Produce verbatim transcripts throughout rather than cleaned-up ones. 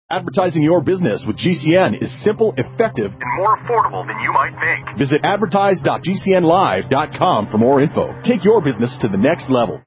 Advertising your business with G C N is simple, effective, and more affordable than you might think. Visit advertise dot g c n live dot com for more info. Take your business to the next level.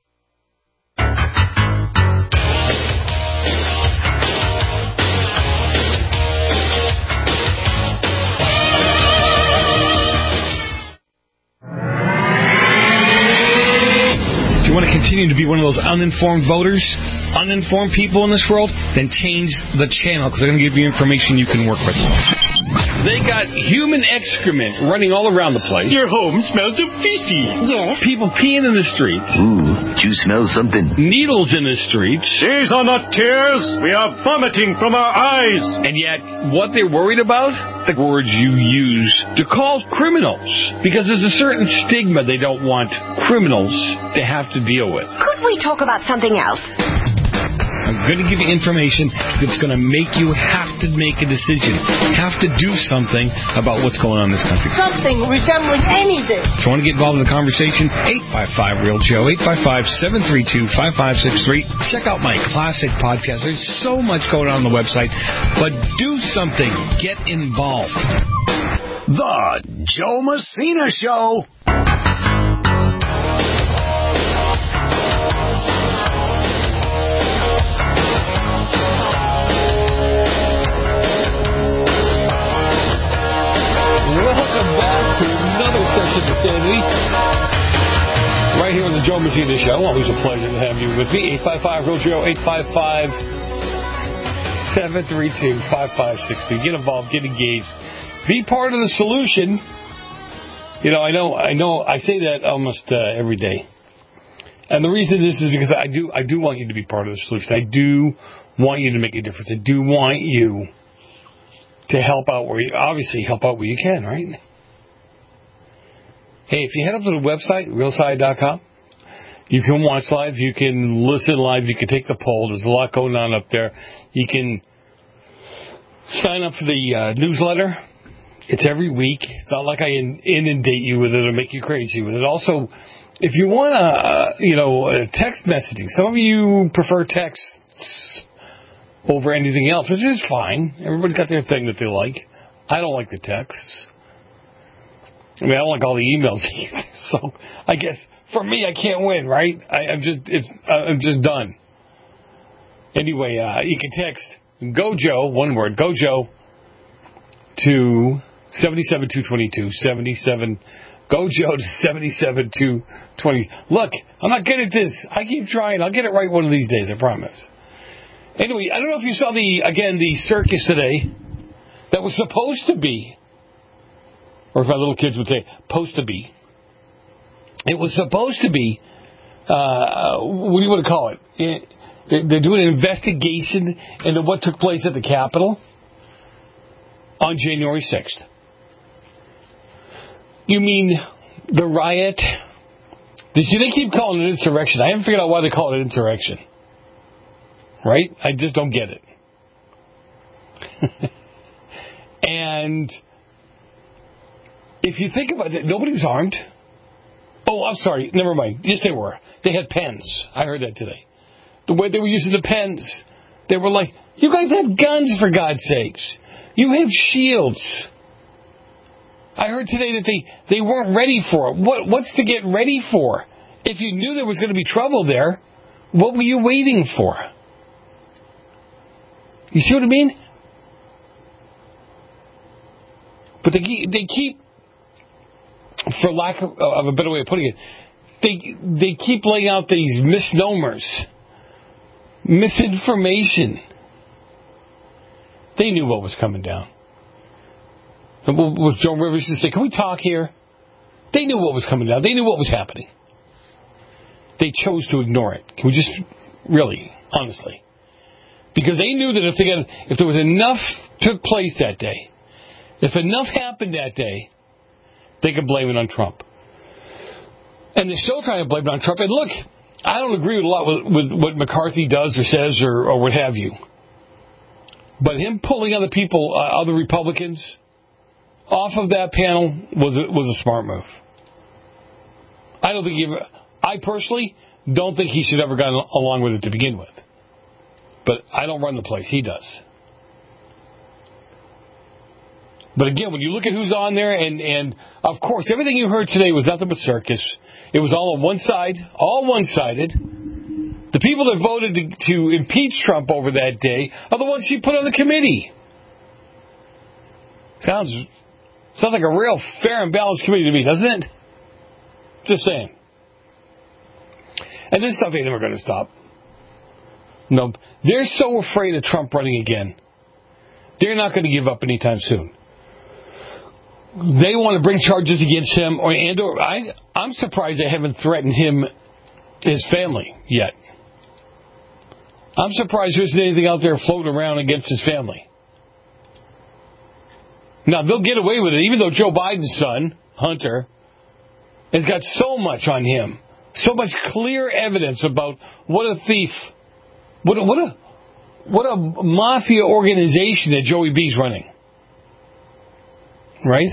You want to continue to be one of those uninformed voters, uninformed people in this world, then change the channel, because they're going to give you information you can work with. They got human excrement running all around the place. Your home smells of feces. Yes. People peeing in the streets. Ooh, do you smell something? Needles in the streets. These are not tears. We are vomiting from our eyes. And yet, what they're worried about? The words you use to call criminals. Because there's a certain stigma they don't want criminals to have to deal with. Could we talk about something else? I'm going to give you information that's going to make you have to make a decision, have to do something about what's going on in this country. Something resembling anything. If you want to get involved in the conversation, eight five five, real Joe, eight five five, seven three two, five five six three. Check out my classic podcast. There's so much going on on the website, but do something. Get involved. The Joe Messina Show. Welcome back to another session of Sanity. Right here on the Joe Messina Show. Always a pleasure to have you with me. eight five five, real Joe, eight five five, seven three two, five five six three. Get involved, get engaged. Be part of the solution. You know, I know, I know, I say that almost uh, every day. And the reason this is because I do, I do want you to be part of the solution. I do want you to make a difference. I do want you to help out where you, obviously help out where you can, right? Hey, if you head up to the website, real side dot com, you can watch live, you can listen live, you can take the poll. There's a lot going on up there. You can sign up for the uh, newsletter. It's every week. It's not like I inundate you with it or make you crazy with it. Also, if you want to, uh, you know, uh, text messaging, some of you prefer texts over anything else, which is fine. Everybody's got their thing that they like. I don't like the texts. I mean, I don't like all the emails either. So I guess for me, I can't win, right? I, I'm just, it's, uh, I'm just done. Anyway, uh, you can text GoJo, one word, GoJo, to seventy-seven two twenty-two, seventy-seven, GoJo to seventy-seven two twenty. Look, I'm not good at this. I keep trying. I'll get it right one of these days, I promise. Anyway, I don't know if you saw the, again, the circus today that was supposed to be, or if my little kids would say, supposed to be. It was supposed to be, uh, what do you want to call it? it? They're doing an investigation into what took place at the Capitol on January sixth. You mean the riot? They see, they keep calling it insurrection. I haven't figured out why they call it insurrection. Right? I just don't get it. And if you think about it, nobody was armed. Oh, I'm sorry. Never mind. Yes, they were. They had pens. I heard that today. The way they were using the pens. They were like, you guys have guns, for God's sakes. You have shields. I heard today that they, they weren't ready for it. What, what's to get ready for? If you knew there was going to be trouble there, what were you waiting for? You see what I mean? But they keep, they keep, for lack of, of a better way of putting it, they they keep laying out these misnomers, misinformation. They knew what was coming down. And what was Joan Rivers to say? Can we talk here? They knew what was coming down. They knew what was happening. They chose to ignore it. Can we just, really, honestly? Because they knew that if they got, if there was enough took place that day, if enough happened that day, they could blame it on Trump. And they're still trying to blame it on Trump. And look, I don't agree with a lot with, with what McCarthy does or says or, or what have you. But him pulling other people, uh, other Republicans, off of that panel was a, was a smart move. I don't think he ever, I personally don't think he should have ever gotten along with it to begin with. But I don't run the place. He does. But again, when you look at who's on there, and, and of course, everything you heard today was nothing but circus. It was all on one side, all one-sided. The people that voted to, to impeach Trump over that day are the ones she put on the committee. Sounds, sounds like a real fair and balanced committee to me, doesn't it? Just saying. And this stuff ain't never going to stop. No, they're so afraid of Trump running again. They're not going to give up anytime soon. They want to bring charges against him, or and or I, I'm surprised they haven't threatened him, his family yet. I'm surprised there isn't anything out there floating around against his family. Now, they'll get away with it, even though Joe Biden's son, Hunter, has got so much on him, so much clear evidence about what a thief, what a, what a, what a mafia organization that Joey B's running. Right?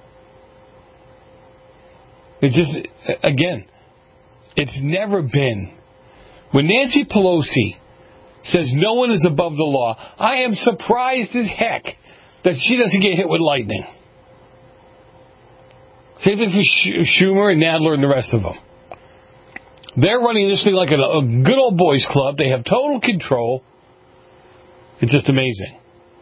It just, again, it's never been. When Nancy Pelosi says no one is above the law, I am surprised as heck that she doesn't get hit with lightning. Same thing for Schumer and Nadler and the rest of them. They're running this thing like a, a good old boys club. They have total control. It's just amazing.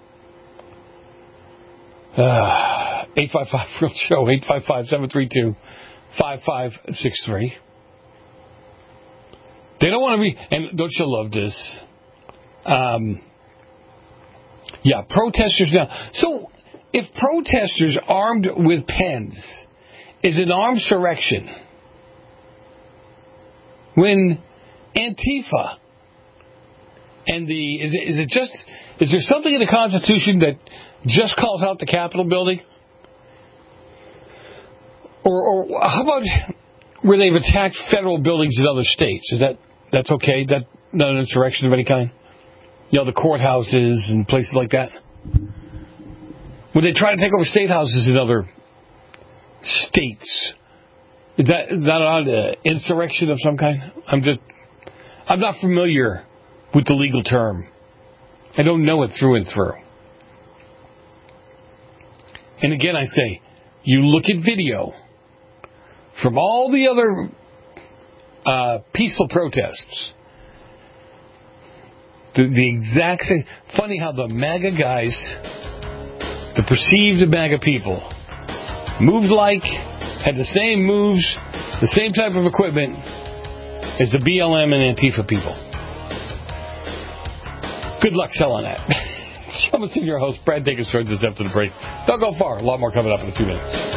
Uh, eight five five real show, eight five five, seven three two, five five six three. They don't want to be, and don't you love this? Um, yeah, protesters now. So, if protesters armed with pens is an armed insurrection, when Antifa and the, is it, is it just, is there something in the Constitution that just calls out the Capitol building? Or, or how about where they've attacked federal buildings in other states? Is that, that's okay? That not an insurrection of any kind? You know, the courthouses and places like that? When they try to take over state houses in other states, is that, is that an insurrection of some kind? I'm just, I'm not familiar with the legal term. I don't know it through and through. And again, I say, you look at video from all the other uh, peaceful protests. The, the exact same. Funny how the MAGA guys, the perceived MAGA people, moved like, had the same moves, the same type of equipment as the B L M and Antifa people. Good luck selling that. I'm a senior host, Brad Dacus, joins us after the break. Don't go far. A lot more coming up in a few minutes.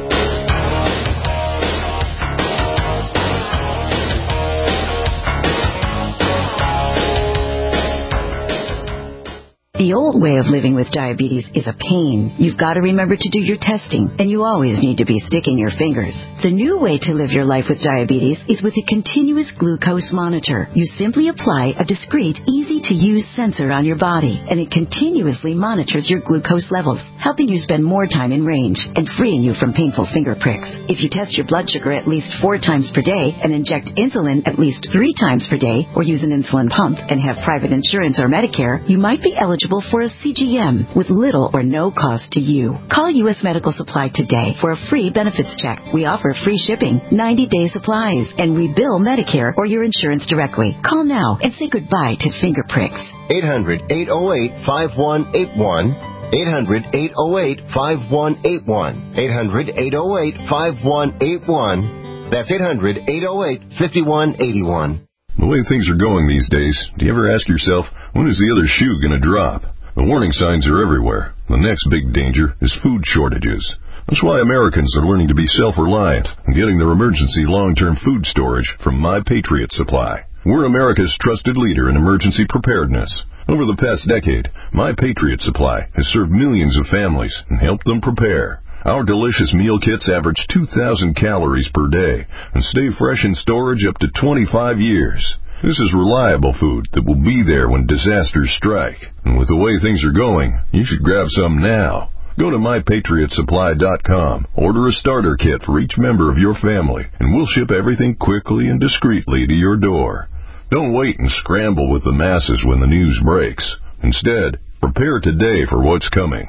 The old way of living with diabetes is a pain. You've got to remember to do your testing, and you always need to be sticking your fingers. The new way to live your life with diabetes is with a continuous glucose monitor. You simply apply a discreet, easy-to-use sensor on your body, and it continuously monitors your glucose levels, helping you spend more time in range and freeing you from painful finger pricks. If you test your blood sugar at least four times per day and inject insulin at least three times per day, or use an insulin pump and have private insurance or Medicare, you might be eligible for a C G M with little or no cost to you. Call U S Medical Supply today for a free benefits check. We offer free shipping, ninety-day supplies, and we bill Medicare or your insurance directly. Call now and say goodbye to finger pricks. eight hundred, eight oh eight, five one eight one. eight hundred, eight oh eight, five one eight one. eight hundred, eight oh eight, five one eight one. That's eight hundred, eight oh eight, five one eight one. The way things are going these days, do you ever ask yourself, when is the other shoe going to drop? The warning signs are everywhere. The next big danger is food shortages. That's why Americans are learning to be self-reliant and getting their emergency long-term food storage from My Patriot Supply. We're America's trusted leader in emergency preparedness. Over the past decade, My Patriot Supply has served millions of families and helped them prepare. Our delicious meal kits average two thousand calories per day and stay fresh in storage up to twenty-five years. This is reliable food that will be there when disasters strike. And with the way things are going, you should grab some now. Go to my patriot supply dot com, order a starter kit for each member of your family, and we'll ship everything quickly and discreetly to your door. Don't wait and scramble with the masses when the news breaks. Instead, prepare today for what's coming.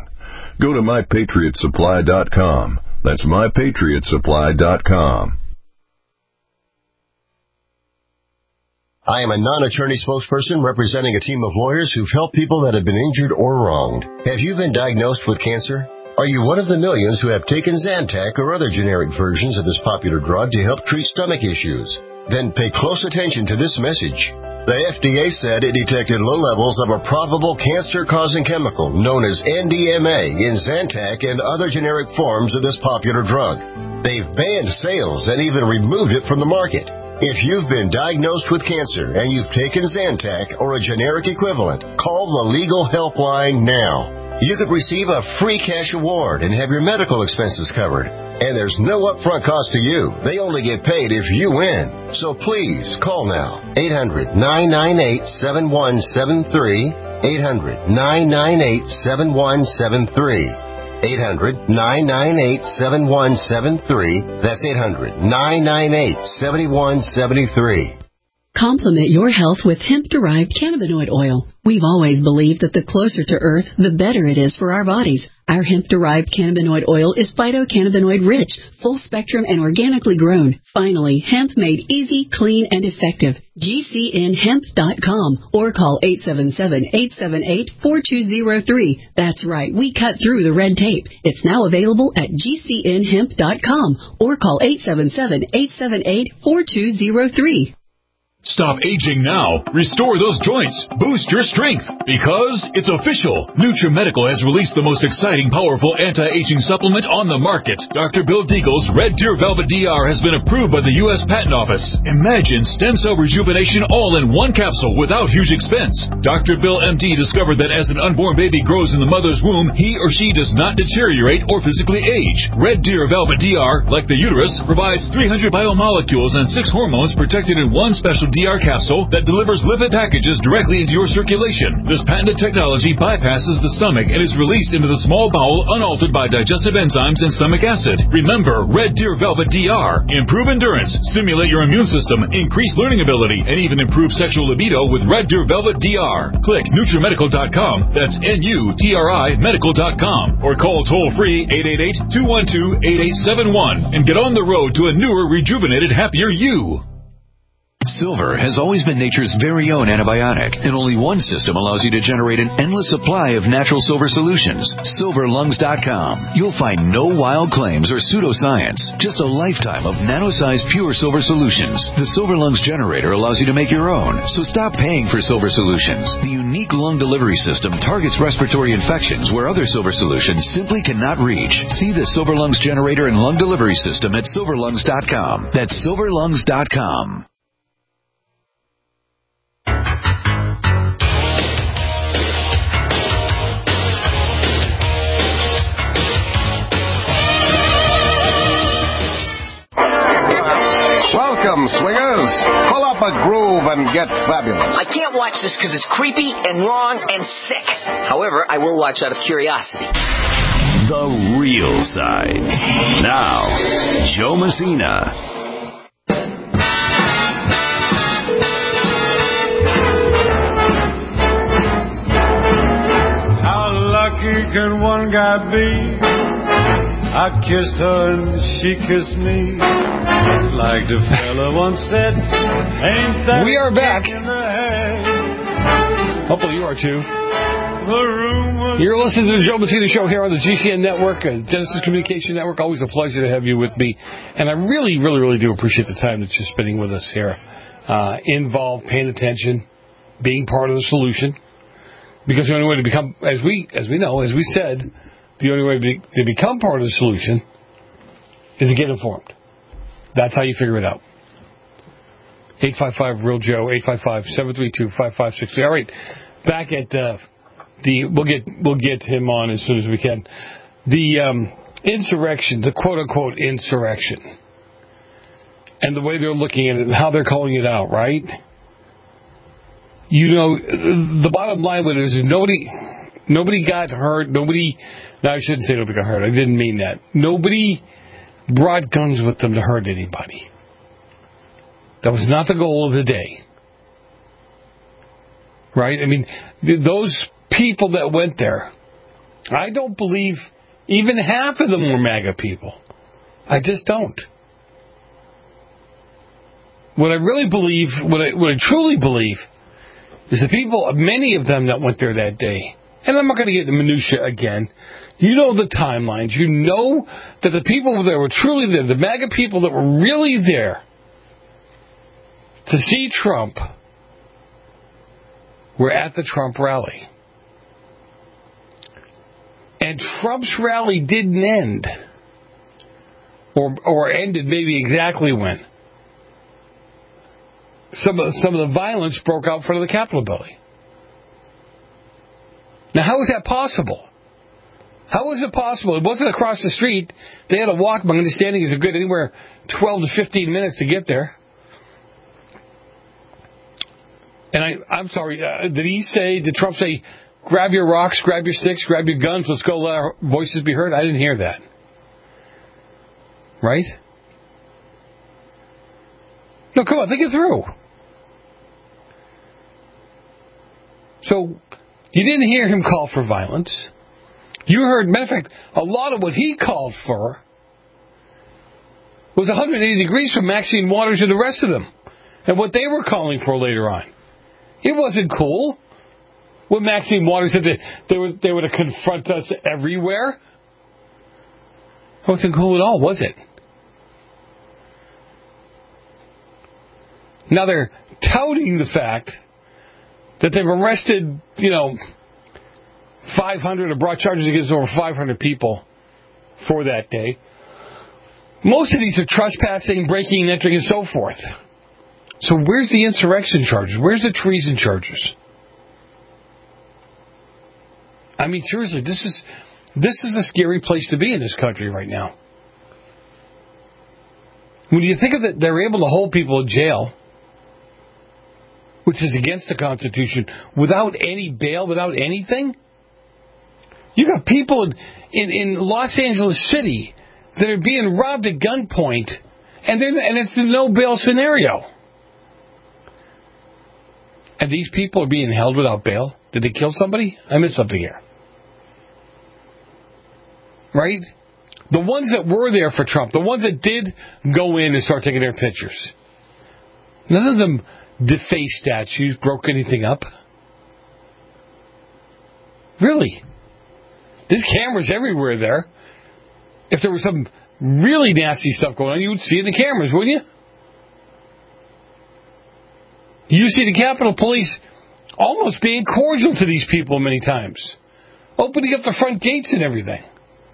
Go to my patriot supply dot com. That's my patriot supply dot com. I am a non-attorney spokesperson representing a team of lawyers who've helped people that have been injured or wronged. Have you been diagnosed with cancer? Are you one of the millions who have taken Zantac or other generic versions of this popular drug to help treat stomach issues? Then pay close attention to this message. The F D A said it detected low levels of a probable cancer-causing chemical known as N D M A in Zantac and other generic forms of this popular drug. They've banned sales and even removed it from the market. If you've been diagnosed with cancer and you've taken Zantac or a generic equivalent, call the legal helpline now. You could receive a free cash award and have your medical expenses covered. And there's no upfront cost to you. They only get paid if you win. So please call now. eight hundred, nine nine eight, seven one seven three. eight hundred, nine nine eight, seven one seven three. eight hundred, nine nine eight, seven one seven three. That's eight hundred, nine nine eight, seven one seven three. Complement your health with hemp-derived cannabinoid oil. We've always believed that the closer to Earth, the better it is for our bodies. Our hemp-derived cannabinoid oil is phytocannabinoid-rich, full-spectrum, and organically grown. Finally, hemp made easy, clean, and effective. G C N hemp dot com or call eight seven seven, eight seven eight, four two zero three. That's right, we cut through the red tape. It's now available at G C N hemp dot com or call eight seven seven, eight seven eight, four two zero three. Stop aging now. Restore those joints. Boost your strength. Because it's official. NutriMedical has released the most exciting, powerful anti-aging supplement on the market. Doctor Bill Deagle's Red Deer Velvet D R has been approved by the U S Patent Office. Imagine stem cell rejuvenation all in one capsule without huge expense. Doctor Bill M D discovered that as an unborn baby grows in the mother's womb, he or she does not deteriorate or physically age. Red Deer Velvet D R, like the uterus, provides three hundred biomolecules and six hormones protected in one special D R capsule that delivers lipid packages directly into your circulation. This patented technology bypasses the stomach and is released into the small bowel unaltered by digestive enzymes and stomach acid. Remember, Red Deer Velvet D R. Improve endurance, stimulate your immune system, increase learning ability, and even improve sexual libido with Red Deer Velvet D R. Click NutriMedical dot com. That's N U T R I medical dot com. Or call toll-free eight eight eight, two one two, eight eight seven one and get on the road to a newer, rejuvenated, happier you. Silver has always been nature's very own antibiotic, and only one system allows you to generate an endless supply of natural silver solutions. silver lungs dot com. You'll find no wild claims or pseudoscience, just a lifetime of nano-sized pure silver solutions. The Silver Lungs generator allows you to make your own, so stop paying for silver solutions. The unique lung delivery system targets respiratory infections where other silver solutions simply cannot reach. See the Silver Lungs generator and lung delivery system at silver lungs dot com. That's silver lungs dot com. Welcome, swingers. Pull up a groove and get fabulous. I can't watch this because it's creepy and wrong and sick. However, I will watch out of curiosity. The real side. Now, Joe Messina. How lucky can one guy be? I kissed her and she kissed me. Like the fella once said, ain't that we are back. in the head? Hopefully you are too. The room was You're listening to the Joe Messina Show here on the G C N Network, uh, Genesis Communication Network. Always a pleasure to have you with me. And I really, really, really do appreciate the time that you're spending with us here. Uh, involved, paying attention, being part of the solution. Because the only way to become, as we as we know, as we said, the only way to, be, to become part of the solution is to get informed. That's how you figure it out. eight five five, real Joe, eight five five, seven three two, five five six three. All right, back at uh, the, we'll get we'll get him on as soon as we can. The um, insurrection, the quote-unquote insurrection, and the way they're looking at it and how they're calling it out, right? You know, the bottom line with it is nobody... Nobody got hurt. Nobody... No, I shouldn't say nobody got hurt. I didn't mean that. Nobody brought guns with them to hurt anybody. That was not the goal of the day. Right? I mean, those people that went there I don't believe even half of them were MAGA people. I just don't. What I really believe, what I, what I truly believe, is the people, many of them that went there that day, and I'm not going to get into minutia again. You know the timelines. You know that the people that were truly there, the MAGA people that were really there to see Trump, were at the Trump rally. And Trump's rally didn't end. Or or ended maybe exactly when. Some of, some of the violence broke out in front of the Capitol building. Now, how is that possible? How is it possible? It wasn't across the street. They had to walk. My understanding is a good anywhere twelve to fifteen minutes to get there. And I, I'm sorry, uh, did he say, did Trump say, grab your rocks, grab your sticks, grab your guns, let's go let our voices be heard? I didn't hear that. Right? No, come on, think it through. So, you didn't hear him call for violence. You heard, matter of fact, a lot of what he called for was one hundred eighty degrees from Maxine Waters and the rest of them, and what they were calling for later on. It wasn't cool. When Maxine Waters said that they were, they were to confront us everywhere. It wasn't cool at all, was it? Now they're touting the fact that they've arrested, you know, five hundred or brought charges against over five hundred people for that day. Most of these are trespassing, breaking and entering, and so forth. So where's the insurrection charges? Where's the treason charges? I mean, seriously, this is this is a scary place to be in this country right now. When you think of it, they're able to hold people in jail, which is against the Constitution, without any bail, without anything. You got people in, in, in Los Angeles City that are being robbed at gunpoint, and, and it's a no bail scenario. And these people are being held without bail. Did they kill somebody? I missed something here. Right? The ones that were there for Trump, the ones that did go in and start taking their pictures, none of them defaced statues, broke anything up. Really? There's cameras everywhere there. If there was some really nasty stuff going on, you would see it in the cameras, wouldn't you? You see the Capitol Police almost being cordial to these people many times, opening up the front gates and everything.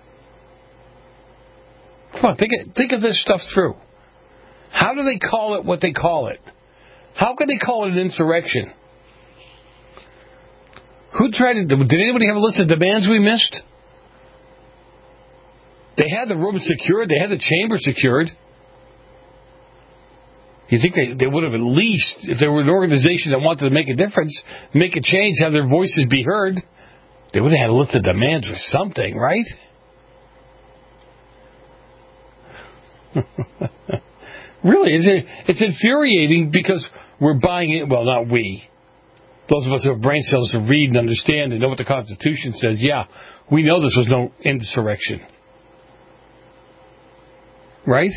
Come on, think of, think of this stuff through. How do they call it what they call it? How can they call it an insurrection? Who tried to... Did anybody have a list of demands we missed? They had the room secured. They had the chamber secured. You think they, they would have at least, if there were an organization that wanted to make a difference, make a change, have their voices be heard, they would have had a list of demands or something, right? Really, it's, it's infuriating because we're buying it. Well, not we. Those of us who have brain cells to read and understand and know what the Constitution says, yeah, we know this was no insurrection. Right?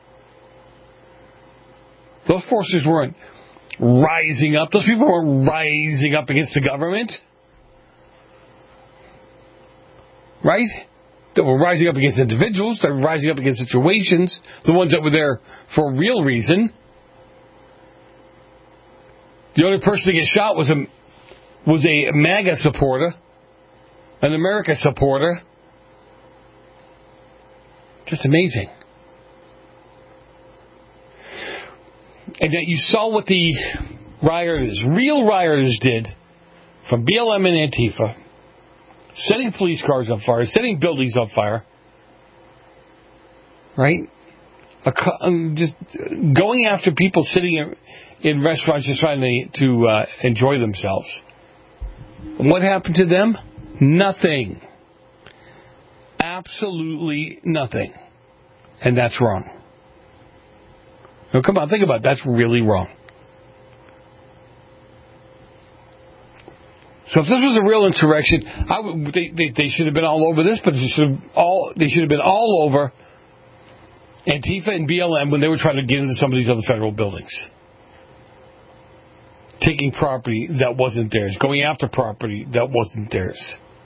Those forces weren't rising up. Those people weren't rising up against the government. Right? They were rising up against individuals. They were rising up against situations. The ones that were there for a real reason. The only person to get shot was a, was a MAGA supporter. An America supporter. Just amazing. And yet you saw what the rioters, real rioters did from B L M and Antifa, setting police cars on fire, setting buildings on fire, right? Just going after people sitting in, in restaurants just trying to, to uh, enjoy themselves. And what happened to them? Nothing. Absolutely nothing. And that's wrong. Now, come on, think about it. That's really wrong. So if this was a real insurrection, I would, they, they, they should have been all over this, but they should have all they should have been all over Antifa and B L M when they were trying to get into some of these other federal buildings. Taking property that wasn't theirs, going after property that wasn't theirs.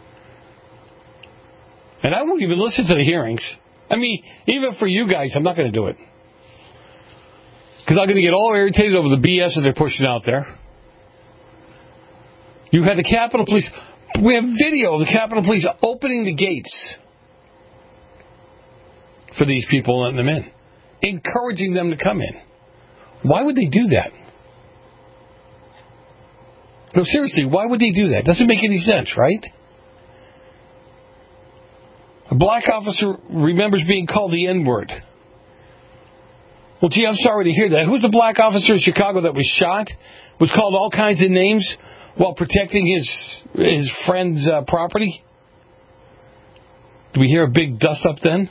And I won't even listen to the hearings. I mean, even for you guys, I'm not going to do it. Because I'm going to get all irritated over the B S that they're pushing out there. You had the Capitol Police. We have video of the Capitol Police opening the gates for these people, letting them in, encouraging them to come in. Why would they do that? No, seriously, why would they do that? Doesn't make any sense, right? A black officer remembers being called the N-word. Well, gee, I'm sorry to hear that. Who's the black officer in Chicago that was shot? Was called all kinds of names while protecting his his friend's uh, property? Do we hear a big dust-up then?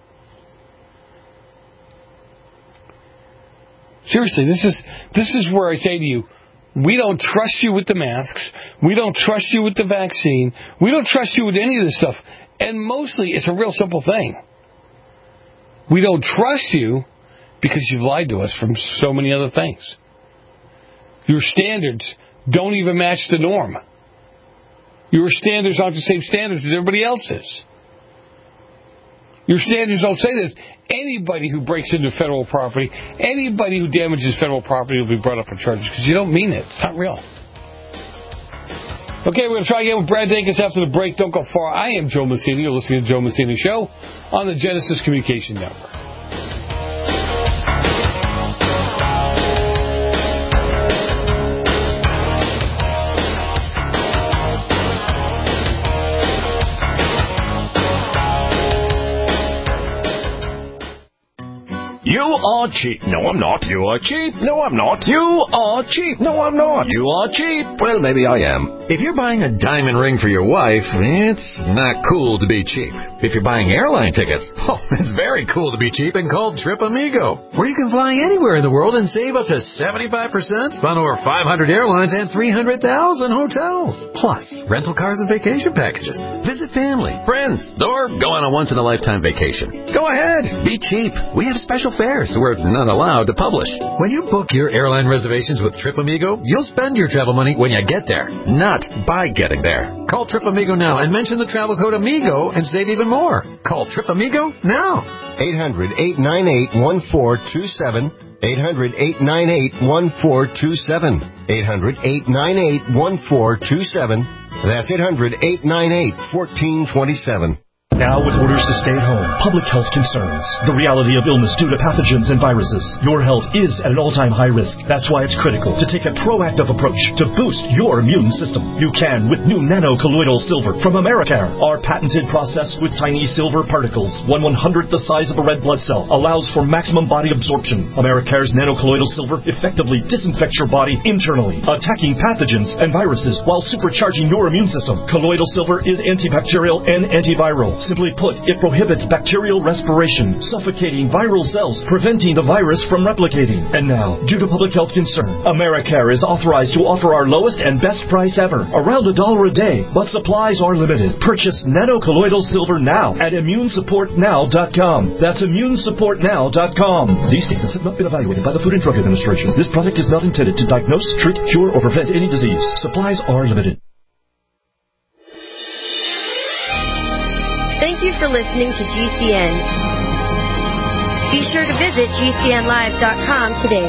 Seriously, this is this is where I say to you, we don't trust you with the masks. We don't trust you with the vaccine. We don't trust you with any of this stuff. And mostly, it's a real simple thing. We don't trust you because you've lied to us from so many other things. Your standards don't even match the norm. Your standards aren't the same standards as everybody else's. Your standards don't say this. Anybody who breaks into federal property, anybody who damages federal property will be brought up for charges because you don't mean it. It's not real. Okay, we're going to try again with Brad Dacus after the break. Don't go far. I am Joe Messina. You're listening to Joe Messina Show on the Genesis Communication Network. You are cheap. No, I'm not. You are cheap. No, I'm not. You are cheap. No, I'm not. You are cheap. Well, maybe I am. If you're buying a diamond ring for your wife, it's not cool to be cheap. If you're buying airline tickets, oh, it's very cool to be cheap and called Trip Amigo, where you can fly anywhere in the world and save up to seventy-five percent on over five hundred airlines and three hundred thousand hotels. Plus, rental cars and vacation packages. Visit family, friends, or go on a once-in-a-lifetime vacation. Go ahead. Be cheap. We have special fares we're not allowed to publish. When you book your airline reservations with Trip Amigo, you'll spend your travel money when you get there, not by getting there. Call Trip Amigo now and mention the travel code AMIGO and save even more. Call Trip Amigo now. eight hundred, eight nine eight, one four two seven. eight hundred, eight nine eight, one four two seven. eight hundred, eight nine eight, one four two seven. That's eight hundred, eight nine eight, one four two seven. Now with orders to stay at home, public health concerns, the reality of illness due to pathogens and viruses, your health is at an all-time high risk. That's why it's critical to take a proactive approach to boost your immune system. You can with new nano-colloidal silver from Americare. Our patented process with tiny silver particles, one one-hundredth the size of a red blood cell, allows for maximum body absorption. Americare's nano-colloidal silver effectively disinfects your body internally, attacking pathogens and viruses while supercharging your immune system. Colloidal silver is antibacterial and antiviral. Simply put, it prohibits bacterial respiration, suffocating viral cells, preventing the virus from replicating. And now, due to public health concern, Americare is authorized to offer our lowest and best price ever, around a dollar a day, but supplies are limited. Purchase nano-colloidal silver now at immune support now dot com. That's immune support now dot com. These statements have not been evaluated by the Food and Drug Administration. This product is not intended to diagnose, treat, cure, or prevent any disease. Supplies are limited. Thank you for listening to G C N. Be sure to visit G C N live dot com today.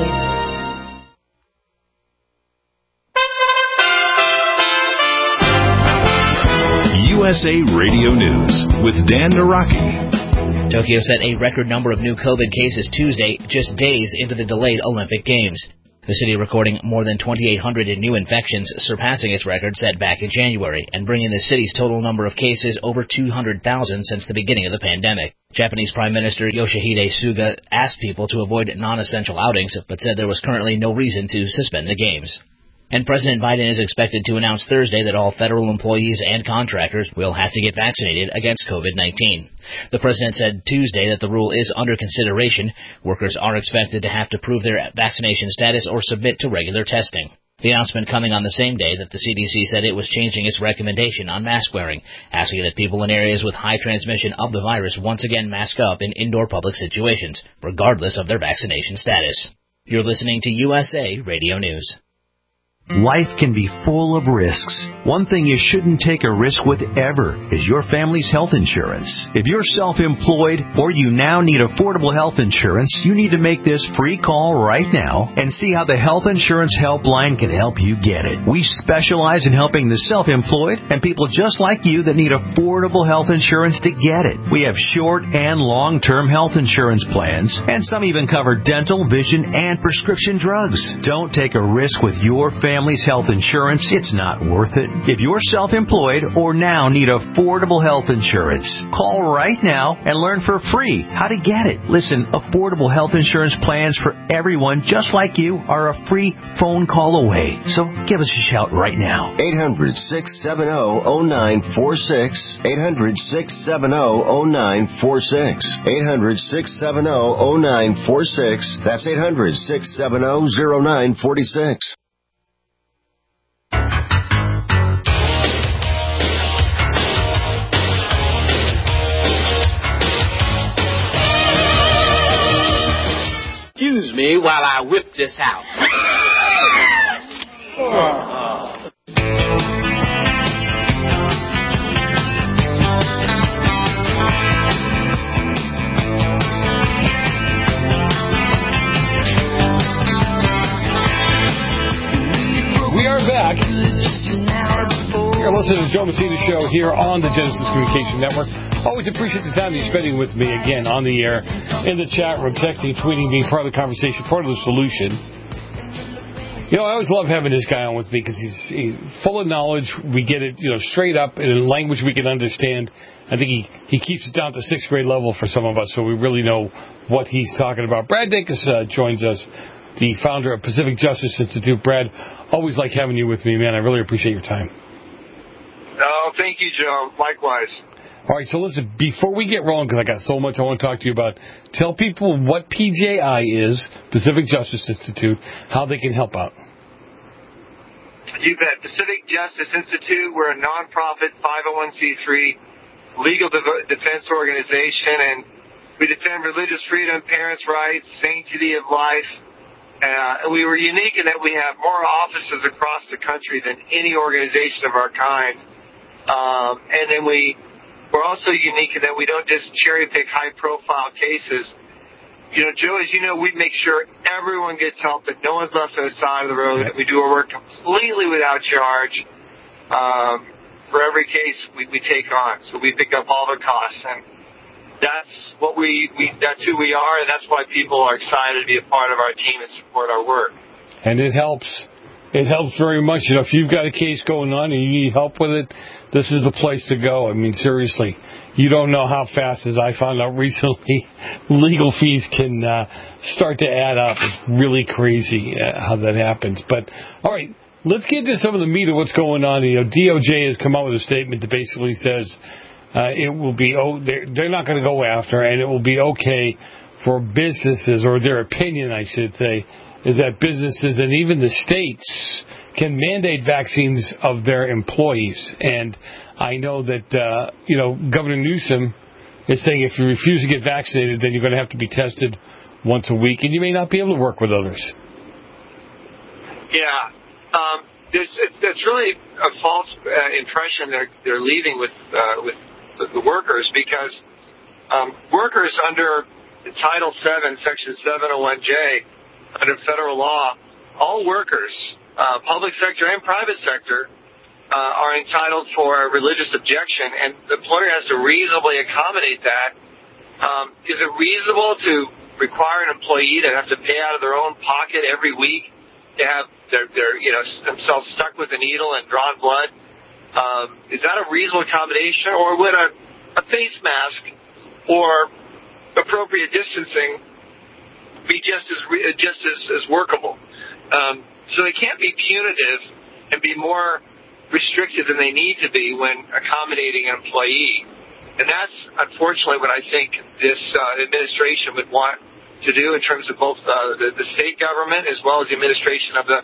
U S A Radio News with Dan Naraki. Tokyo set a record number of new COVID cases Tuesday, just days into the delayed Olympic Games. The city recording more than twenty-eight hundred in new infections, surpassing its record set back in January, and bringing the city's total number of cases over two hundred thousand since the beginning of the pandemic. Japanese Prime Minister Yoshihide Suga asked people to avoid non-essential outings, but said there was currently no reason to suspend the Games. And President Biden is expected to announce Thursday that all federal employees and contractors will have to get vaccinated against COVID nineteen. The president said Tuesday that the rule is under consideration. Workers are expected to have to prove their vaccination status or submit to regular testing. The announcement coming on the same day that the C D C said it was changing its recommendation on mask wearing, asking that people in areas with high transmission of the virus once again mask up in indoor public situations, regardless of their vaccination status. You're listening to U S A Radio News. Life can be full of risks. One thing you shouldn't take a risk with ever is your family's health insurance. If you're self-employed or you now need affordable health insurance, you need to make this free call right now and see how the Health Insurance Helpline can help you get it. We specialize in helping the self-employed and people just like you that need affordable health insurance to get it. We have short and long-term health insurance plans, and some even cover dental, vision, and prescription drugs. Don't take a risk with your family. Family's health insurance, it's not worth it. If you're self-employed or now need affordable health insurance, call right now and learn for free how to get it. Listen, affordable health insurance plans for everyone just like you are a free phone call away. So give us a shout right now. eight hundred, six seven zero, zero nine four six. eight hundred, six seven zero, zero nine four six. eight hundred, six seven zero, zero nine four six. That's eight hundred, six seven zero, zero nine four six. Excuse me while I whip this out. Oh. We are back. You're listening to the Joe Messina Show here on the Genesis Communication Network. Always appreciate the time you're spending with me again on the air, in the chat room, texting, tweeting, being part of the conversation, part of the solution. You know, I always love having this guy on with me because he's, he's full of knowledge. We get it, you know, straight up in a language we can understand. I think he, he keeps it down to sixth grade level for some of us, so we really know what he's talking about. Brad Dacus uh, joins us, the founder of Pacific Justice Institute. Brad, always like having you with me, man. I really appreciate your time. Oh, thank you, Joe. Likewise. All right, so listen, before we get rolling, because I got so much I want to talk to you about, tell people what P J I is, Pacific Justice Institute, how they can help out. You bet. Pacific Justice Institute, we're a nonprofit five oh one c three legal de- defense organization, and we defend religious freedom, parents' rights, sanctity of life. Uh, and we were unique in that we have more offices across the country than any organization of our kind. Um, and then we... We're also unique in that we don't just cherry-pick high-profile cases. You know, Joe, as you know, we make sure everyone gets help, that no one's left on the side of the road, that we do our work completely without charge. Um, for every case we, we take on, so we pick up all the costs. And that's what we, we, that's who we are, and that's why people are excited to be a part of our team and support our work. And it helps. It helps very much. You know, if you've got a case going on and you need help with it, this is the place to go. I mean, seriously, you don't know how fast, as I found out recently, legal fees can uh, start to add up. It's really crazy uh, how that happens. But, all right, let's get to some of the meat of what's going on. You know, D O J has come out with a statement that basically says uh, it will be, oh, they're, they're not going to go after, and it will be okay for businesses, or their opinion, I should say, is that businesses and even the states can mandate vaccines of their employees. And I know that, uh, you know, Governor Newsom is saying if you refuse to get vaccinated, then you're going to have to be tested once a week, and you may not be able to work with others. Yeah. Um, there's, it's really a false uh, impression they're, they're leaving with, uh, with the workers, because um, workers under Title seven, Section seven oh one J, under federal law, all workers, uh, public sector and private sector, uh, are entitled for religious objection, and the employer has to reasonably accommodate that. Um, is it reasonable to require an employee to have to pay out of their own pocket every week to have their, their you know, themselves stuck with a needle and drawn blood? Um, is that a reasonable accommodation, or would a, a face mask or appropriate distancing be just as just as, as workable? Um, so they can't be punitive and be more restrictive than they need to be when accommodating an employee. And that's unfortunately what I think this uh, administration would want to do in terms of both uh, the, the state government as well as the administration of the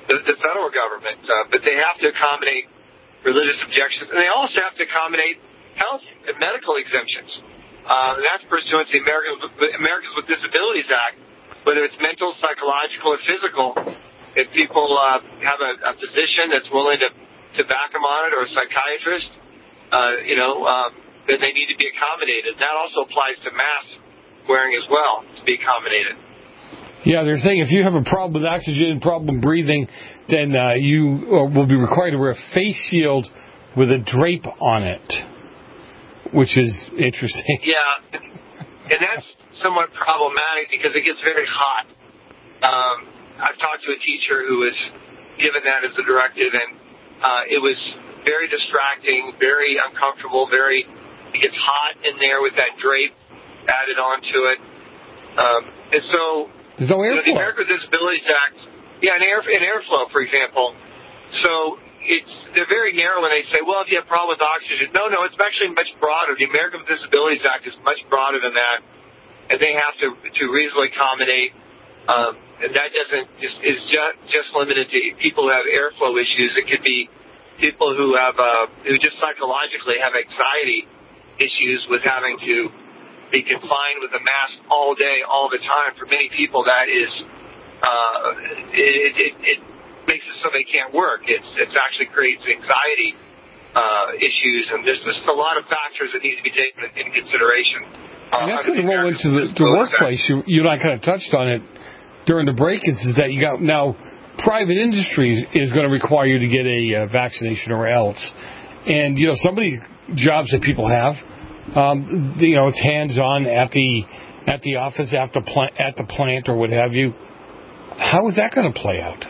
the, the federal government. Uh, but they have to accommodate religious objections, and they also have to accommodate health and medical exemptions. Uh, and that's pursuant to the Americans, Americans with Disabilities Act, whether it's mental, psychological, or physical. If people uh, have a, a physician that's willing to, to back them on it, or a psychiatrist, uh, you know, um, then they need to be accommodated. That also applies to mask wearing as well, to be accommodated. Yeah, they're saying if you have a problem with oxygen, problem breathing, then uh, you will be required to wear a face shield with a drape on it, which is interesting. Yeah, and that's somewhat problematic because it gets very hot. Um, I've talked to a teacher who was given that as a directive, and uh, it was very distracting, very uncomfortable, very, it gets hot in there with that drape added onto it. Um, and so, there's no airflow. You know, the American with Disabilities Act, yeah, an air, an airflow, for example. So it's they're very narrow when they say, well, if you have a problem with oxygen. No, no, it's actually much broader. The American with Disabilities Act is much broader than that, and they have to to reasonably accommodate. Um, and that doesn't just is just just limited to people who have airflow issues. It could be people who have uh, who just psychologically have anxiety issues with having to be confined with a mask all day, all the time. For many people, that is, uh, it, it, it makes it so they can't work. It's it's actually creates anxiety uh, issues, and there's just a lot of factors that need to be taken in consideration. Uh, and that's going to roll into the, the workplace. You, you and I kind of touched on it during the break. Is, is that you got now private industries is going to require you to get a uh, vaccination or else, and you know some of these jobs that people have. Um, you know, it's hands-on at the at the office, at the plant, at the plant, or what have you. How is that going to play out?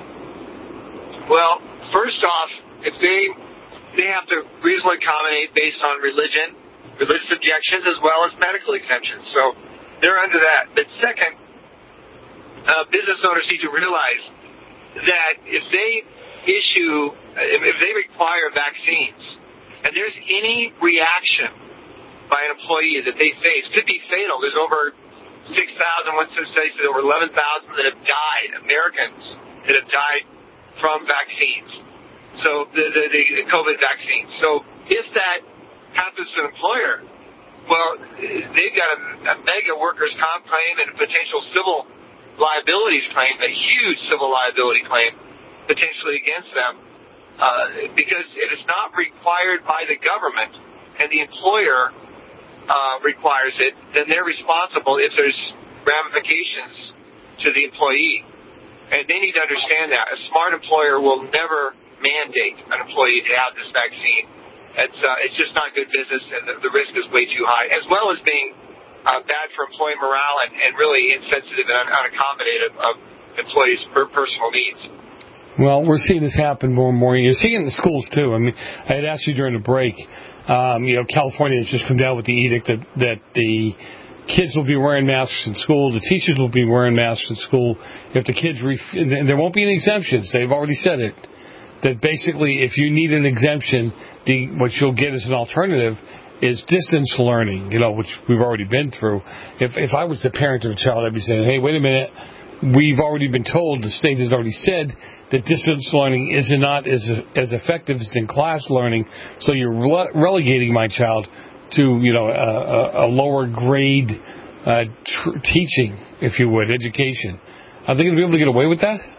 Well, first off, if they they have to reasonably accommodate based on religion, religious objections, as well as medical exemptions. So they're under that. But second, uh, business owners need to realize that if they issue, if they require vaccines, and there's any reaction by an employee that they face, could be fatal. There's over six thousand, one statistic says over eleven thousand that have died, Americans that have died from vaccines. So the, the, the COVID vaccine. So if that happens to an employer, well, they've got a, a mega workers' comp claim and a potential civil liabilities claim, a huge civil liability claim potentially against them, uh, because it is not required by the government and the employer Uh, requires it, then they're responsible if there's ramifications to the employee. And they need to understand that. A smart employer will never mandate an employee to have this vaccine. It's uh, it's just not good business, and the, the risk is way too high, as well as being uh, bad for employee morale and, and really insensitive and unaccommodative of employees' per personal needs. Well, we're seeing this happen more and more. You're seeing it in the schools, too. I mean, I had asked you during the break, um, you know, California has just come down with the edict that, that the kids will be wearing masks in school, the teachers will be wearing masks in school. If the kids, ref- and there won't be any exemptions. They've already said it. That basically, if you need an exemption, the what you'll get as an alternative is distance learning, you know, which we've already been through. If if I was the parent of a child, I'd be saying, hey, wait a minute. We've already been told, the state has already said, that distance learning is not as as effective as in class learning. So you're rele- relegating my child to, you know, a, a lower grade uh, tr- teaching, if you would, education. Are they going to be able to get away with that?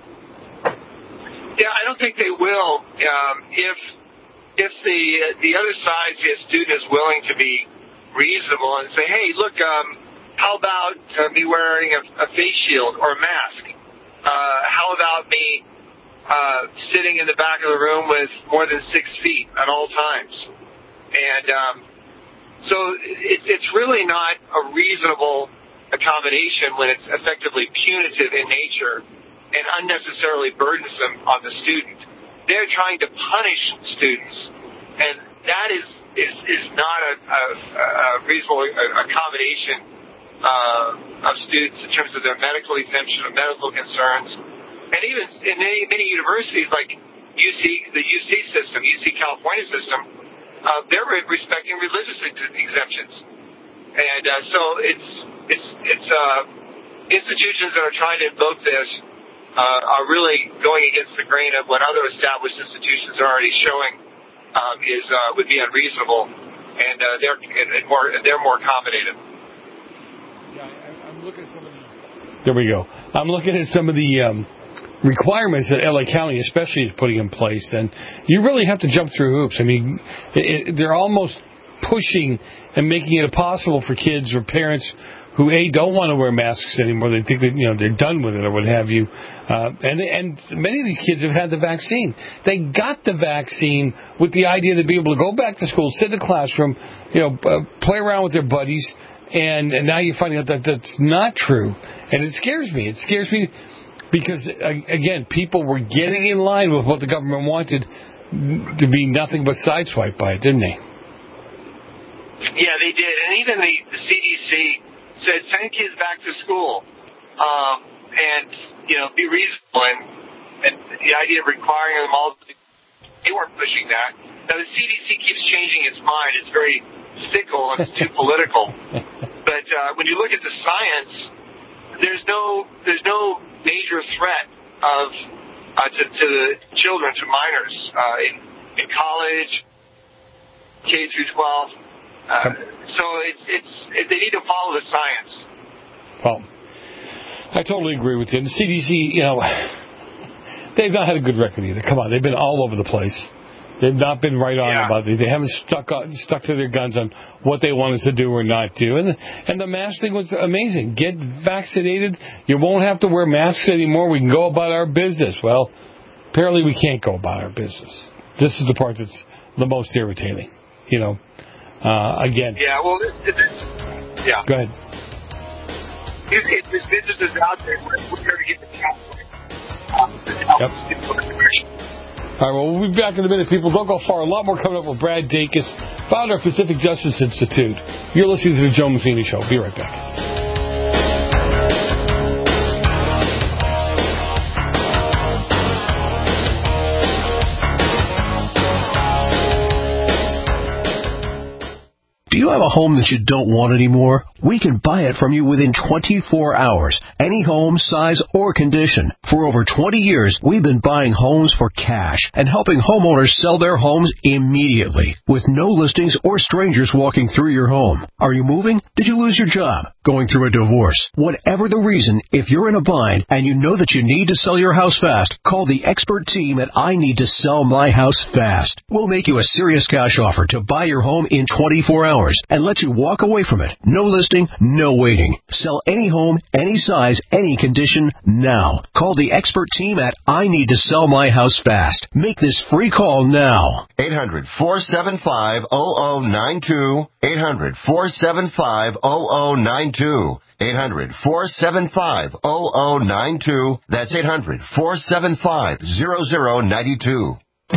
Yeah, I don't think they will. Um, if if the the other side, the student, is willing to be reasonable and say, hey, look. Um, How about uh, me wearing a, a face shield or a mask? Uh, how about me uh, sitting in the back of the room with more than six feet at all times? And um, so it, it's really not a reasonable accommodation when it's effectively punitive in nature and unnecessarily burdensome on the student. They're trying to punish students, and that is is, is not a, a, a reasonable accommodation Uh, of students in terms of their medical exemption or medical concerns. And even in many, many universities like U C, the U C system, U C California system, uh, they're respecting religious exemptions. And uh, so it's it's it's uh, institutions that are trying to invoke this uh, are really going against the grain of what other established institutions are already showing um, is uh, would be unreasonable, and uh, they're and, and more they're more accommodative. Yeah, I, I'm looking at some of the. There we go. I'm looking at some of the um, requirements that L A County, especially, is putting in place, and you really have to jump through hoops. I mean, it, it, they're almost pushing and making it impossible for kids or parents who a don't want to wear masks anymore. They think that you know they're done with it or what have you. Uh, and and many of these kids have had the vaccine. They got the vaccine with the idea to be able to go back to school, sit in the classroom, you know, uh, play around with their buddies. And, and now you're finding out that that's not true. And it scares me. It scares me because, again, people were getting in line with what the government wanted to be nothing but sideswiped by it, didn't they? Yeah, they did. And even the, the C D C said send kids back to school um, and, you know, be reasonable. And, and the idea of requiring them all, they weren't pushing that. Now, the C D C keeps changing its mind. It's very fickle and it's too political. But uh, when you look at the science, there's no there's no major threat of uh, to, to the children, to minors uh, in in college, K through twelve. Uh, so it's it's it, they need to follow the science. Well, I totally agree with you. The C D C, you know, they've not had a good record either. Come on, they've been all over the place. They've not been right on yeah. about it. They haven't stuck stuck to their guns on what they want us to do or not do. And and the mask thing was amazing. Get vaccinated. You won't have to wear masks anymore. We can go about our business. Well, apparently we can't go about our business. This is the part that's the most irritating. You know, uh, again. Yeah, well, it's, it's, yeah. Go ahead. If, if there's businesses out there, we're, we're going to get the capital. Um, yep. All right, well, we'll be back in a minute, people. Don't go far. A lot more coming up with Brad Dacus, founder of Pacific Justice Institute. You're listening to The Joe Mazzini Show. Be right back. Do you have a home that you don't want anymore? We can buy it from you within twenty-four hours. Any home, size, or condition. For over twenty years, we've been buying homes for cash and helping homeowners sell their homes immediately with no listings or strangers walking through your home. Are you moving? Did you lose your job? Going through a divorce? Whatever the reason, if you're in a bind and you know that you need to sell your house fast, call the expert team at I Need to Sell My House Fast. We'll make you a serious cash offer to buy your home in twenty-four hours and let you walk away from it. No listing, no waiting. Sell any home, any size, any condition, now. Call the expert team at I Need to Sell My House Fast. Make this free call now. eight hundred, four seven five, zero zero nine two. eight hundred, four seven five, zero zero nine two. eight hundred, four seven five, zero zero nine two. That's eight hundred, four seven five, zero zero nine two.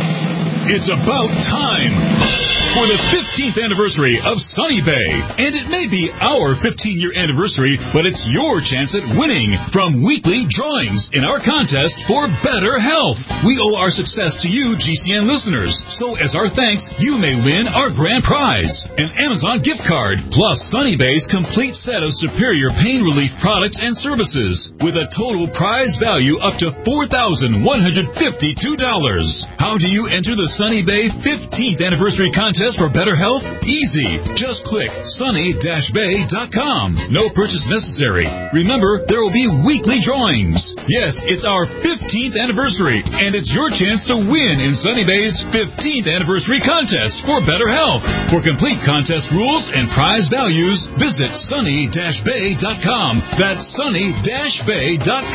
It's about time for the fifteenth anniversary of Sunny Bay. And it may be our fifteen-year anniversary, but it's your chance at winning from weekly drawings in our contest for better health. We owe our success to you, G C N listeners. So as our thanks, you may win our grand prize, an Amazon gift card, plus Sunny Bay's complete set of superior pain relief products and services, with a total prize value up to four thousand one hundred fifty-two dollars. How do you enter the Sunny Bay fifteenth anniversary contest for better health? Easy. Just click sunny dash bay dot com. No purchase necessary. Remember, there will be weekly drawings. Yes, it's our fifteenth anniversary, and it's your chance to win in Sunny Bay's fifteenth anniversary contest for better health. For complete contest rules and prize values, visit sunny dash bay dot com. That's sunny dash bay dot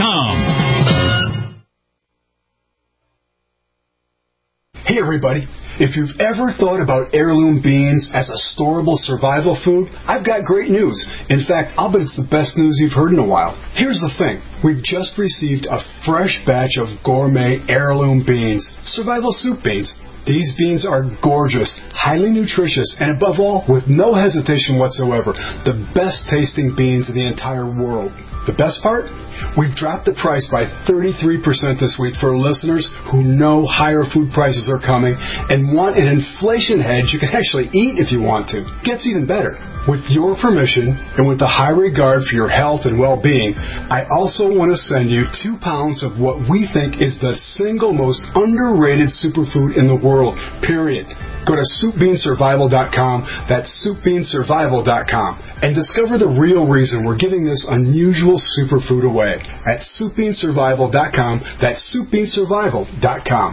com. Hey everybody, if you've ever thought about heirloom beans as a storable survival food, I've got great news. In fact, I'll bet it's the best news you've heard in a while. Here's the thing. We've just received a fresh batch of gourmet heirloom beans, survival soup beans. These beans are gorgeous, highly nutritious, and above all, with no hesitation whatsoever, the best tasting beans in the entire world. The best part? We've dropped the price by thirty-three percent this week for listeners who know higher food prices are coming and want an inflation hedge you can actually eat if you want to. Gets even better. With your permission, and with a high regard for your health and well-being, I also want to send you two pounds of what we think is the single most underrated superfood in the world, period. Go to soup bean survival dot com, that's soup bean survival dot com, and discover the real reason we're giving this unusual superfood away at soup bean survival dot com, that's soup bean survival dot com.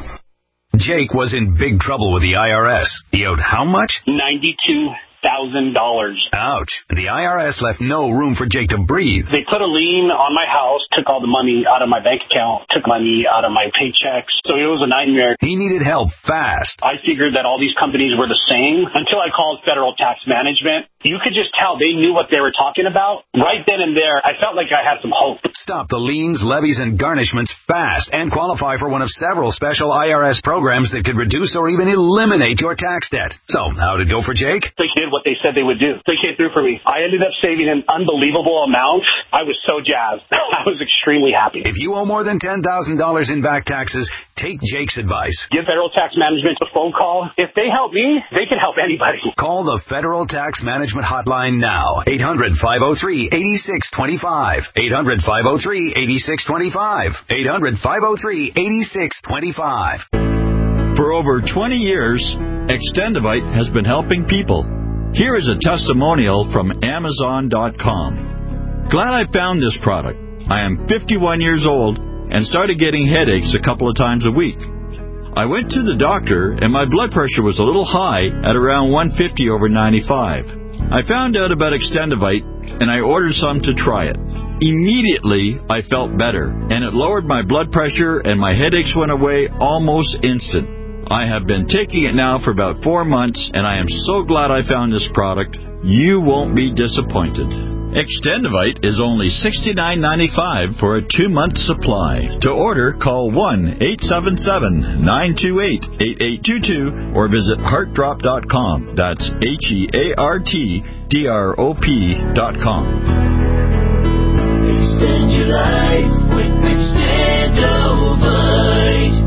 Jake was in big trouble with the I R S. He owed how much? ninety-two thousand dollars. Ouch. The I R S left no room for Jake to breathe. They put a lien on my house, took all the money out of my bank account, took money out of my paychecks. So it was a nightmare. He needed help fast. I figured that all these companies were the same until I called Federal Tax Management. You could just tell they knew what they were talking about. Right then and there, I felt like I had some hope. Stop the liens, levies, and garnishments fast and qualify for one of several special I R S programs that could reduce or even eliminate your tax debt. So, how'd it go for Jake? They did what they said they would do. They came through for me. I ended up saving an unbelievable amount. I was so jazzed. I was extremely happy. If you owe more than ten thousand dollars in back taxes, take Jake's advice. Give Federal Tax Management a phone call. If they help me, they can help anybody. Call the Federal Tax Management Hotline now. eight hundred, five oh three, eight six two five. eight hundred, five oh three, eight six two five. eight hundred, five oh three, eight six two five. For over twenty years, Extendivite has been helping people. Here is a testimonial from Amazon dot com. Glad I found this product. I am fifty-one years old and started getting headaches a couple of times a week. I went to the doctor and my blood pressure was a little high at around one fifty over ninety-five. I found out about Extendivite and I ordered some to try it. Immediately, I felt better, and it lowered my blood pressure and my headaches went away almost instant. I have been taking it now for about four months, and I am so glad I found this product. You won't be disappointed. Extendivite is only sixty-nine ninety-five for a two-month supply. To order, call one eight seven seven, nine two eight, eight eight two two or visit heart drop dot com. That's H E A R T D R O P dot com. Extend your life with Extendivite.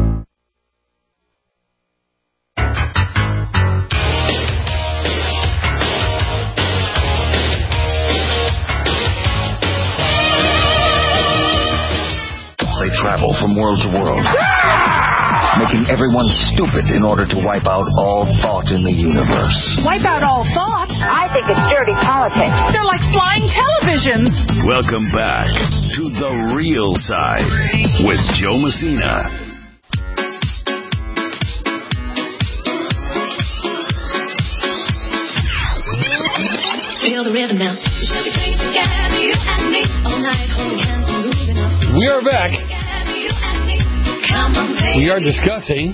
They travel from world to world, making everyone stupid in order to wipe out all thought in the universe. Wipe out all thought? I think it's dirty politics. They're like flying televisions. Welcome back to The Real Side with Joe Messina. Feel the rhythm now. We are back. We are discussing,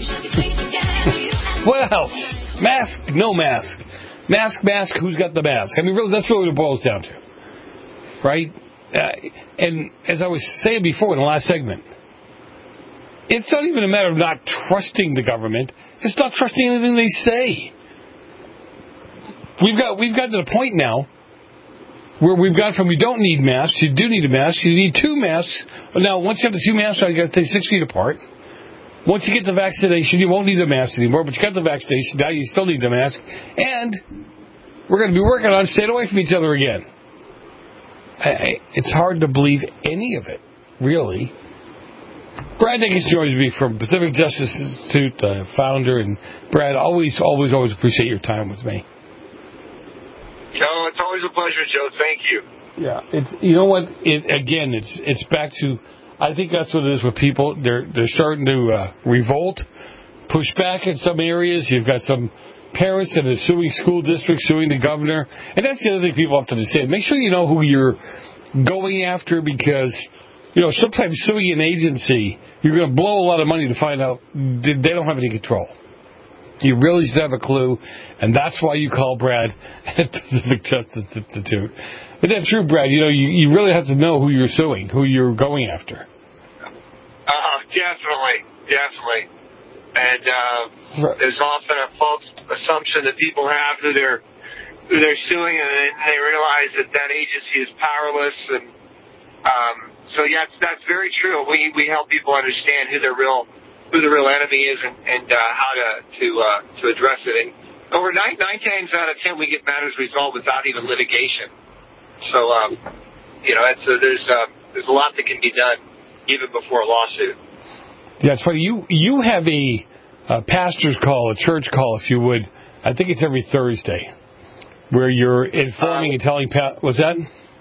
well, mask, no mask. Mask, mask, who's got the mask? I mean, really, that's really what it boils down to. Right? Uh, and as I was saying before in the last segment, it's not even a matter of not trusting the government. It's not trusting anything they say. We've got we've got to the point now where we've got from you don't need masks, you do need a mask, you need two masks. Now, once you have the two masks, you got to stay six feet apart. Once you get the vaccination, you won't need the mask anymore, but you got the vaccination, now you still need the mask. And we're going to be working on staying away from each other again. I, it's hard to believe any of it, really. Brad Dickinson joins me from Pacific Justice Institute, the founder, and Brad, always, always, always appreciate your time with me. No, it's always a pleasure, Joe. Thank you. Yeah, it's you know what? It, again, it's it's back to. I think that's what it is with people. They're they're starting to uh, revolt, push back in some areas. You've got some parents that are suing school districts, suing the governor, and that's the other thing people have to say. Make sure you know who you're going after, because you know sometimes suing an agency, you're going to blow a lot of money to find out they don't have any control. You really should have a clue, and that's why you call Brad at the Pacific Justice Institute. But that's true, Brad. You know, you, you really have to know who you're suing, who you're going after. Uh, definitely, definitely. And uh, right. There's often a false assumption that people have who they're who they're suing, and they realize that that agency is powerless. And um, so, yeah, that's, that's very true. We we help people understand who their real. who the real enemy is and, and uh, how to to uh, to address it. And over nine, nine times out of ten, we get matters resolved without even litigation. So, um, you know, it's, uh, there's uh, there's a lot that can be done even before a lawsuit. Yeah, it's funny. You you have a, a pastor's call, a church call, if you would. I think it's every Thursday, where you're informing um, and telling. Pa- was that?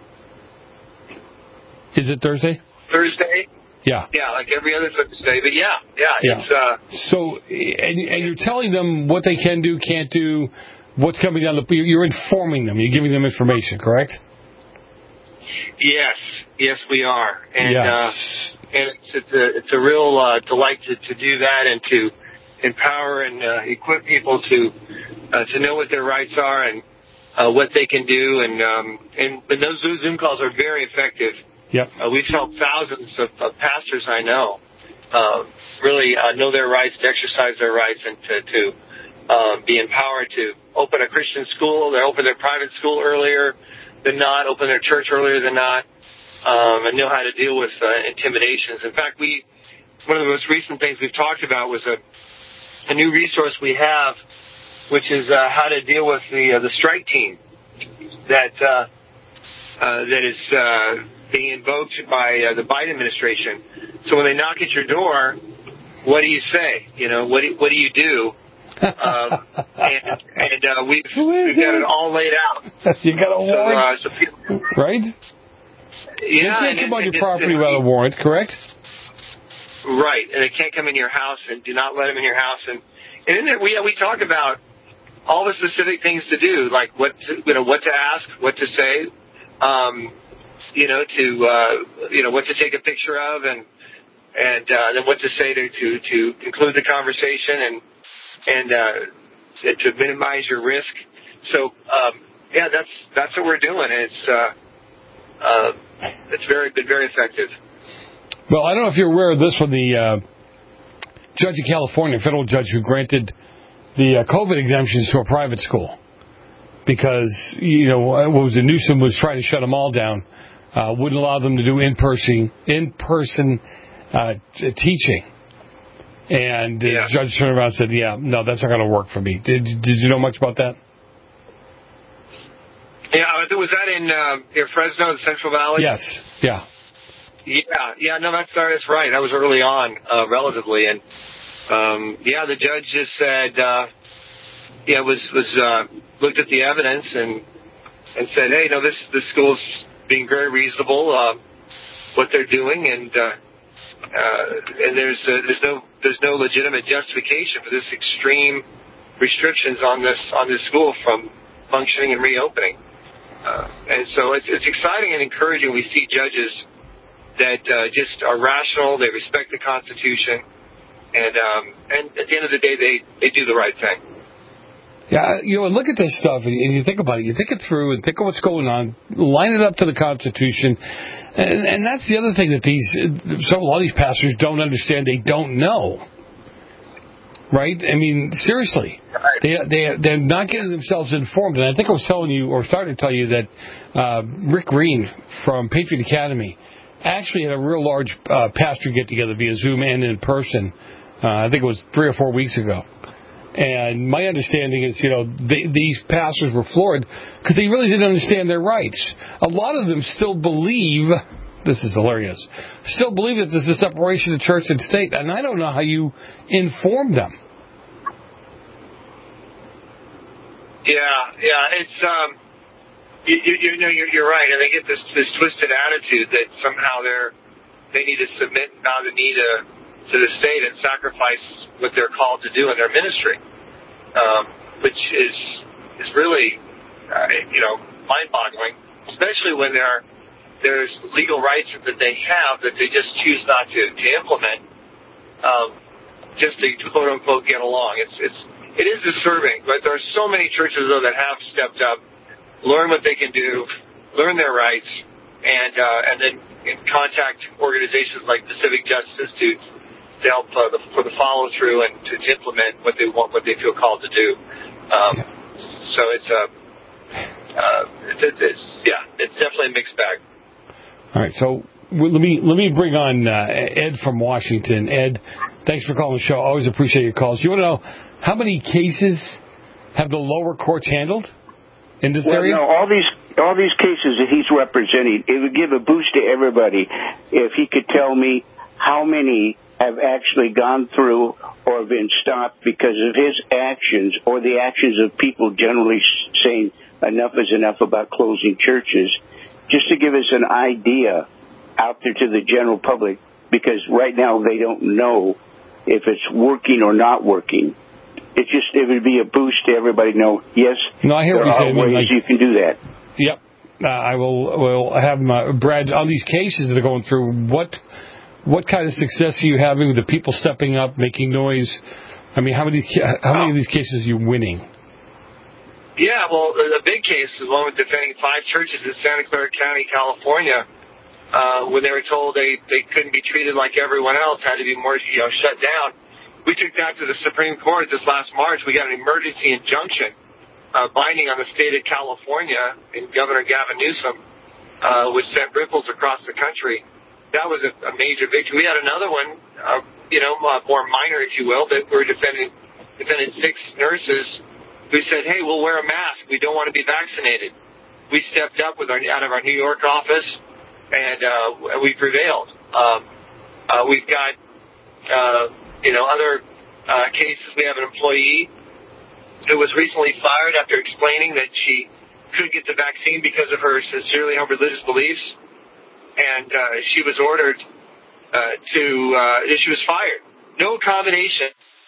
Is it Thursday? Thursday. Yeah. Yeah, like every other Thursday. But yeah, yeah, yeah. it's. Uh, so, and, and you're telling them what they can do, can't do, what's coming down the. You're informing them. You're giving them information, correct? Yes, yes, we are, and yes. uh, and it's it's a it's a real uh, delight to, to do that and to empower and uh, equip people to uh, to know what their rights are and uh, what they can do, and um, and, and those Zoom calls are very effective. Yep. Uh, we've helped thousands of, of pastors I know uh, really uh, know their rights, to exercise their rights, and to, to uh, be empowered to open a Christian school, they open their private school earlier than not, open their church earlier than not, um, and know how to deal with uh, intimidations. In fact, we one of the most recent things we've talked about was a, a new resource we have, which is uh, how to deal with the uh, the strike team that uh, uh, that is uh, being invoked by uh, the Biden administration. So when they knock at your door, what do you say? You know, what do, what do you do? um, and and uh, we've, we've got it all laid out. You got a warrant, so, uh, so people, right? Yeah, you can't and, come on and, your and property without a warrant, correct? Right, and they can't come in your house, and do not let them in your house. And, and in there, we we talk about all the specific things to do, like what to, you know what to ask, what to say, um, you know, to uh, you know what to take a picture of, and and uh, then what to say to, to to conclude the conversation, and and uh, to minimize your risk. So um, yeah, that's that's what we're doing. It's uh, uh, it's very been very effective. Well, I don't know if you're aware of this one. The uh, judge in California, federal judge, who granted the uh, COVID exemptions to a private school because, you know, what was it, Newsom was trying to shut them all down, uh, wouldn't allow them to do in-person, in-person uh, t- teaching. And the yeah. judge turned around and said, yeah, no, that's not going to work for me. Did Did you know much about that? Yeah, was that in uh, in Fresno, the Central Valley? Yes, yeah. Yeah, yeah, no, that's, that's right. That was early on, uh, relatively. And, um, yeah, the judge just said, uh, yeah, was, was, uh, looked at the evidence and, and said, hey, no, this, this school's being very reasonable, uh, what they're doing. And, uh, uh, and there's, uh, there's no, there's no legitimate justification for this extreme restrictions on this, on this school from functioning and reopening. Uh, and so it's, it's exciting and encouraging. We see judges that uh, just are rational, they respect the Constitution, and um, and at the end of the day, they, they do the right thing. Yeah, you know, look at this stuff, and you think about it. You think it through and think of what's going on, line it up to the Constitution, and, and that's the other thing that these, so a lot of these pastors don't understand. They don't know, right? I mean, seriously, they they they're not getting themselves informed. And I think I was telling you, or starting to tell you, that uh, Rick Green from Patriot Academy actually had a real large uh, pastor get-together via Zoom and in person. Uh, I think it was three or four weeks ago. And my understanding is, you know, they, these pastors were floored because they really didn't understand their rights. A lot of them still believe, this is hilarious, still believe that there's a separation of church and state. And I don't know how you inform them. Yeah, yeah, it's... um. You, you, you know, you're, you're right, and they get this, this twisted attitude that somehow they're they need to submit and bow the knee to to the state and sacrifice what they're called to do in their ministry, um, which is is really, uh, you know, mind-boggling, especially when there are, there's legal rights that they have that they just choose not to, to implement, um, just to quote unquote get along. It's it's it is disturbing, but there are so many churches though that have stepped up, learn what they can do, learn their rights, and uh, and then contact organizations like Pacific Justice Institute to help uh, the, for the follow through and to implement what they want, what they feel called to do. Um, so it's a, uh, it's, it's, it's yeah, it's definitely a mixed bag. All right, so let me let me bring on uh, Ed from Washington. Ed, thanks for calling the show. Always appreciate your calls. You want to know how many cases have the lower courts handled in this well, area? No, all these all these cases that he's representing, it would give a boost to everybody if he could tell me how many have actually gone through or been stopped because of his actions or the actions of people generally saying enough is enough about closing churches, just to give us an idea out there to the general public, because right now they don't know if it's working or not working. It just it would be a boost to everybody to know, yes, no, I hear there what you're are saying. ways I mean, like, you can do that. Yep. Uh, I will will have my, Brad, on these cases that are going through, what what kind of success are you having with the people stepping up, making noise? I mean, how many how many of these cases are you winning? Yeah, well, the big case is one with defending five churches in Santa Clara County, California, uh, when they were told they, they couldn't be treated like everyone else, had to be more, you know, shut down. We took that to the Supreme Court this last March. We got an emergency injunction uh, binding on the state of California and Governor Gavin Newsom, uh, which sent ripples across the country. That was a, a major victory. We had another one, uh, you know, uh, more minor, if you will, that we were defending, defending six nurses who said, hey, we'll wear a mask. We don't want to be vaccinated. We stepped up with our, out of our New York office, and uh, we prevailed. Um, uh, we've got, uh, you know, other uh, cases. We have an employee who was recently fired after explaining that she couldn't get the vaccine because of her sincerely held religious beliefs, and uh, she was ordered uh, to, uh, she was fired. No accommodation.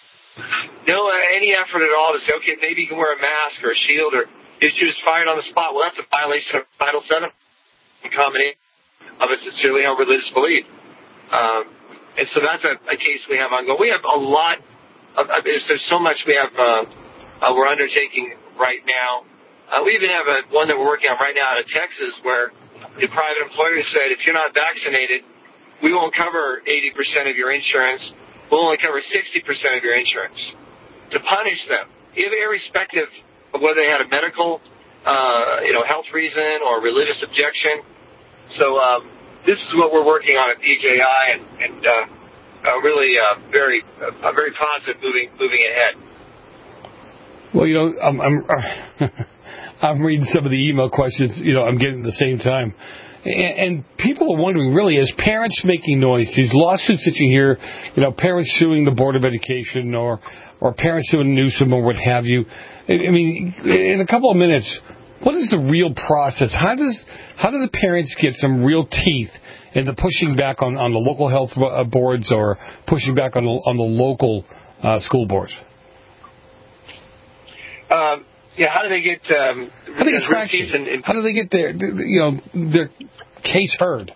No, uh, any effort at all to say, okay, maybe you can wear a mask or a shield, or if she was fired on the spot. Well, that's a violation of Title seven, combination of a sincerely held religious belief. Um, and so that's a, a case we have ongoing. We have a lot of, of there's so much we have, uh, uh, we're undertaking right now. Uh, we even have a, one that we're working on right now out of Texas, where the private employer said, if you're not vaccinated, we won't cover eighty percent of your insurance. We'll only cover sixty percent of your insurance, to punish them, irrespective of whether they had a medical, uh, you know, health reason or religious objection. So um, this is what we're working on at P J I, and, and uh, uh, really uh, very, uh, very positive moving moving ahead. Well, you know, I'm I'm, I'm reading some of the email questions. You know, I'm getting at the same time. And people are wondering, really, as parents making noise, these lawsuits that you hear, you know, parents suing the Board of Education or or parents suing Newsom or what have you. I mean, in a couple of minutes, what is the real process? How does how do the parents get some real teeth into pushing back on, on the local health boards or pushing back on the, on the local uh, school boards? Um, yeah, how do they get um, how do they get traction? And, and, how do they get their you know their case heard?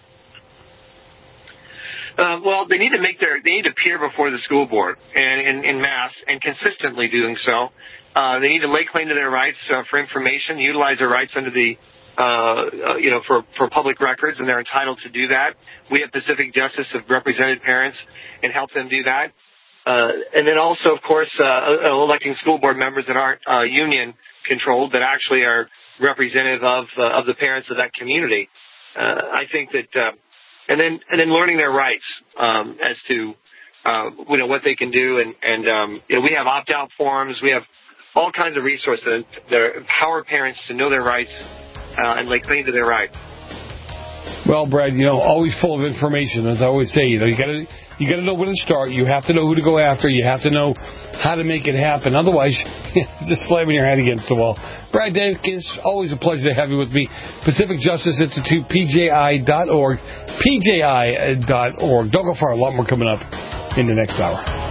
Uh, well, they need to make their they need to appear before the school board and in, in mass and consistently doing so. Uh, they need to lay claim to their rights uh, for information, utilize their rights under the uh, uh, you know for for public records, and they're entitled to do that. We at Pacific Justice have represented parents and helped them do that. Uh, and then also, of course, uh, electing school board members that aren't uh, union controlled, but actually are representative of uh, of the parents of that community. Uh, I think that, uh, and then and then learning their rights um, as to uh, you know what they can do, and and um, you know we have opt out forms, we have all kinds of resources that, that empower parents to know their rights uh, and lay claim to their rights. Well, Brad, you know, always full of information, as I always say. You know, you got to you got to know where to start. You have to know who to go after. You have to know how to make it happen. Otherwise, just slamming your head against the wall. Brad Dankins, always a pleasure to have you with me. Pacific Justice Institute, P J I dot org, P J I dot org. Don't go far. A lot more coming up in the next hour.